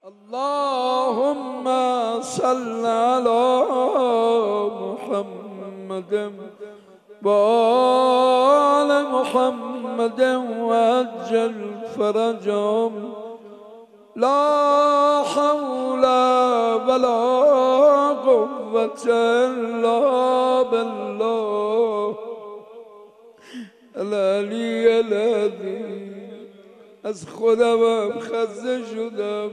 اللهم صل على محمد وآل محمد وعجل فرجهم. لا حول ولا قوة إلا بالله العلی العظیم. از خودم خسته شدم.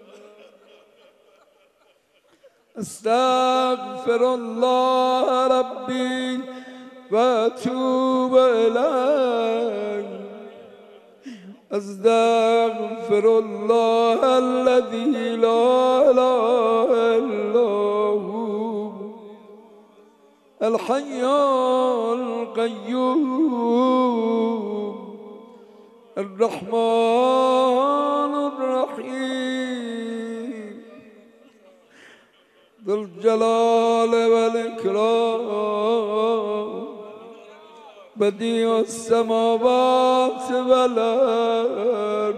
استغفر الله ربی و اتوب الیه. استغفر الله الذی لا اله الا هو الحی القیوم الرحمن الرحیم ذو الجلال والإكرام بديع السماوات والأرض.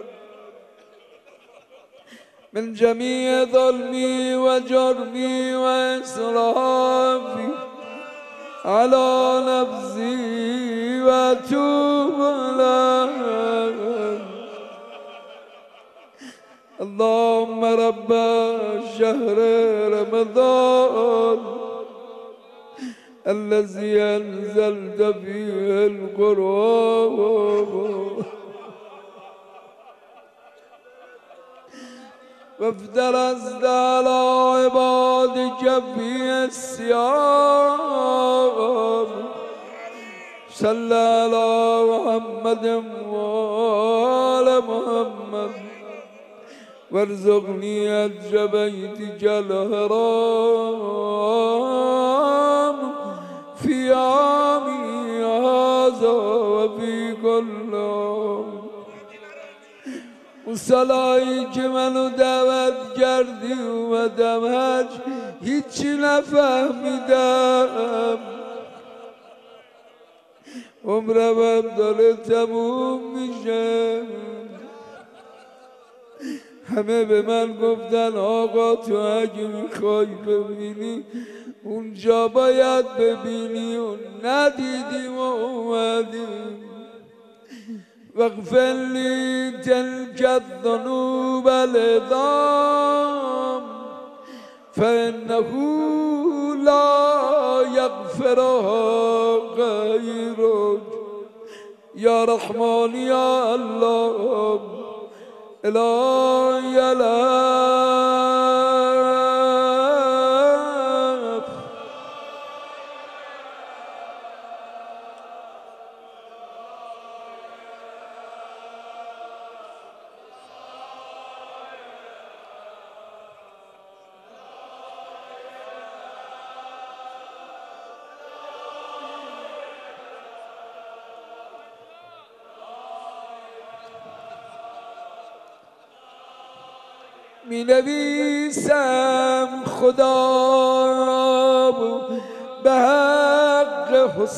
من جميع ظلمي وجرمي وإسرافي على نفسي وأتوب إليه. اللهم رب شهر رمضان الذي أنزلت فيه القرآن وافترضت على عبادك فيه الصيام. صل على محمد وآل محمد وارزقني حج بيتك الحرام في عامي هذا وفي كل عام. صلایی که منو دعوت کردی اومدم حج، هیچی نفهمیدم. عمرم داره تموم میشه. همه به من گفتن آقا تو اگه میخوای ببینی اونجا باید ببینی و ندیدیم و اومدیم. واغفر لی تلک الذنوب العظام فانه لا یغفرها غیرک. یا رحمان یا الله الهی الهی. می نویسم خدا به حق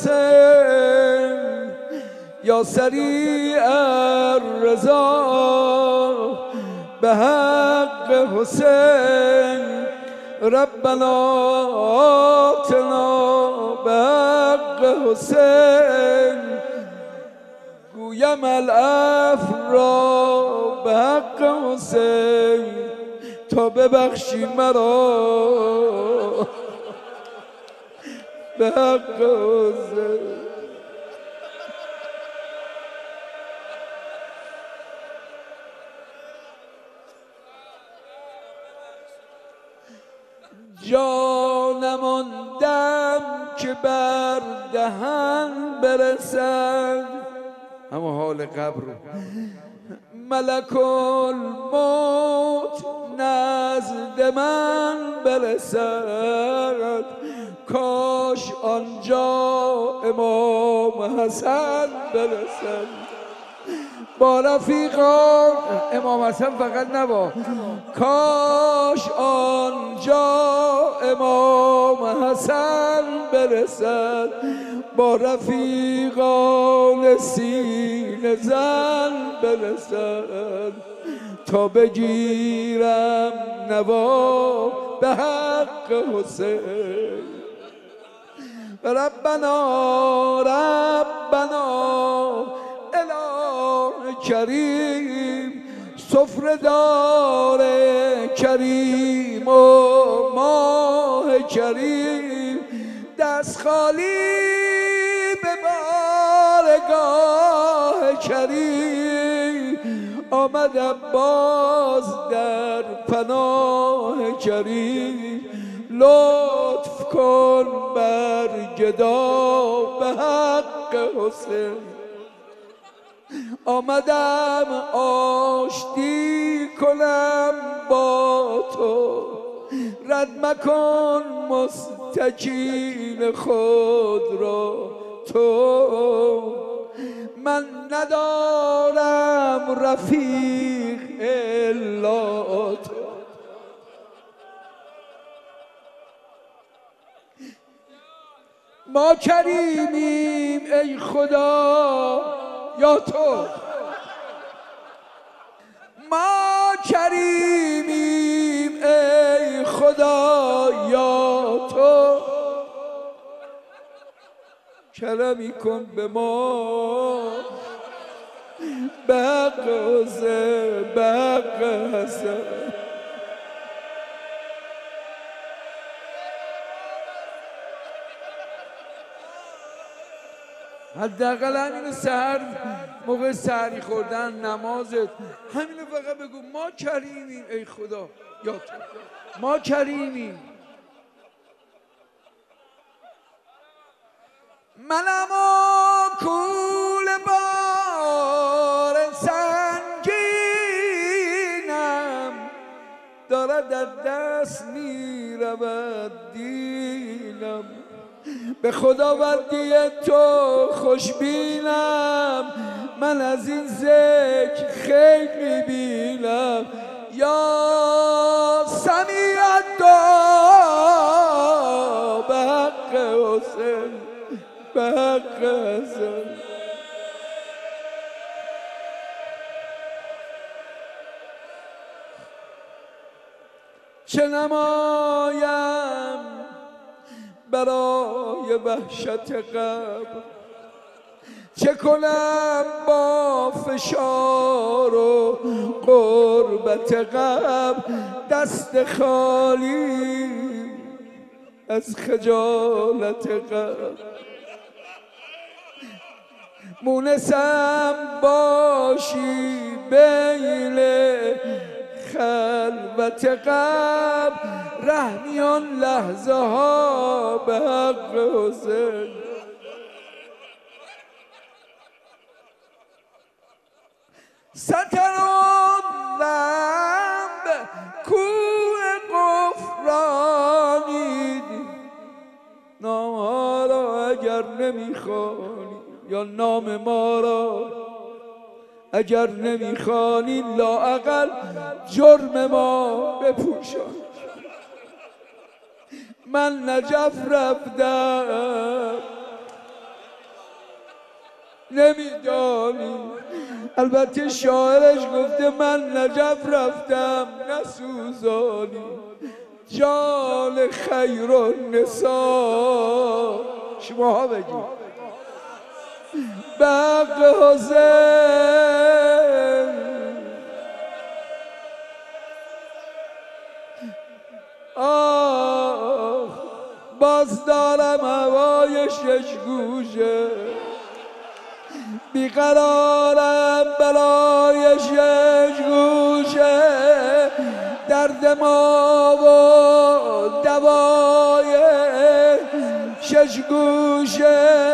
حسین یا سریع الرضا به حق حسین. ربنا آتنا به حق حسین. گویم العفو را به حق حسین تا ببخشی مرا به حق حسین. جانم آن دم که بر دهن برسد، اما حال قبر ملک الموت نزد من برسد. کاش آنجا امام حسن برسد با رفیقان. امام حسن فقط نبا، کاش آنجا امام حسن برسد با رفیقان سینه زن برسد تا بگیرم نوا به حق حسین. ربنا اله کریم، سفره دار کریم و ماه کریم، دست خالی به بارگاه کریم، آمدم باز در پناه کریم. لطف کن بر گدا به حق حسین. آمدم آشتی کنم با تو، رد مکن مستکین خود را تو. من ندارم رفیق الا تو. ما کریمیم ای خدا یا تو، ما کریمیم ای خدا یا تو. کرمی کن به ما به حق حسین، به حق حسین. حداقل همین سحر، موقع سحری خوردن، نمازت، همینو فقط بگو ما کریمیم ای خدا یا تو، ما کریمیم. منم و کول بار سنگینم، دارد در دست میرود دینم. به خداوندی تو خوشبینم، من از این ذکر خیلی میبینم. یا سمیع الدعا به حق حسین، به حق حسین. چه نمایم برای وحشت قبر، چه کنم با فشار و غربت قبر. دست خالی از خجالت قبر، مونسم باشی بین خلوت قبر. رحمیان لحظه ها به حق حسین. سترون لند کوه قفرانی، نام ها را اگر نمیخوانی یا نام ما را اگر نمیخوانی، لااقل جرم ما بپوشان. من نجف رفتم نمیدانی، البته شاعرش گفته من نجف رفتم نسوزانی. جان خیر النساء شماها بگید به حق حسین. باز دارم هوای شش گوشه، بیقرارم برای شش گوشه. درد ما و دوای شش گوشه.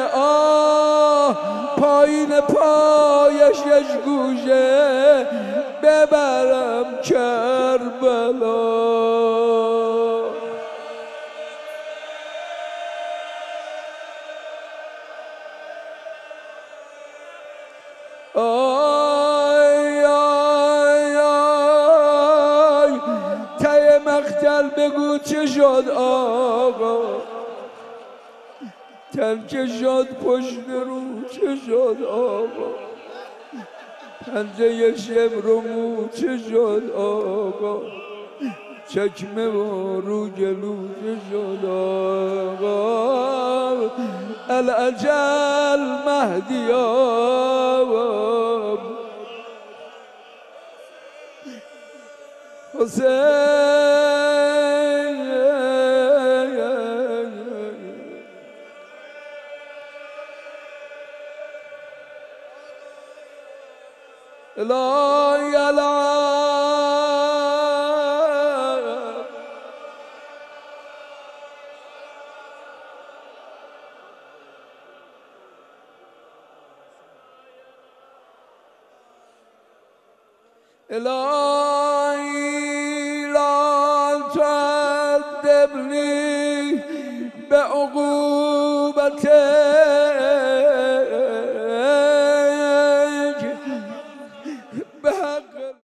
پایین پای شش گوشه ببرم کربلا. آی آی آی ته مقتل بگو چه شد آقا، تن که شد پشت رو چه شد آقا. پنجه شبر و موچه شد آقا، چکمه و رو گلوچه شد آقا، العجل مهدی آقا حسین الهی العالم الهی لا تعذبني بعقوبتك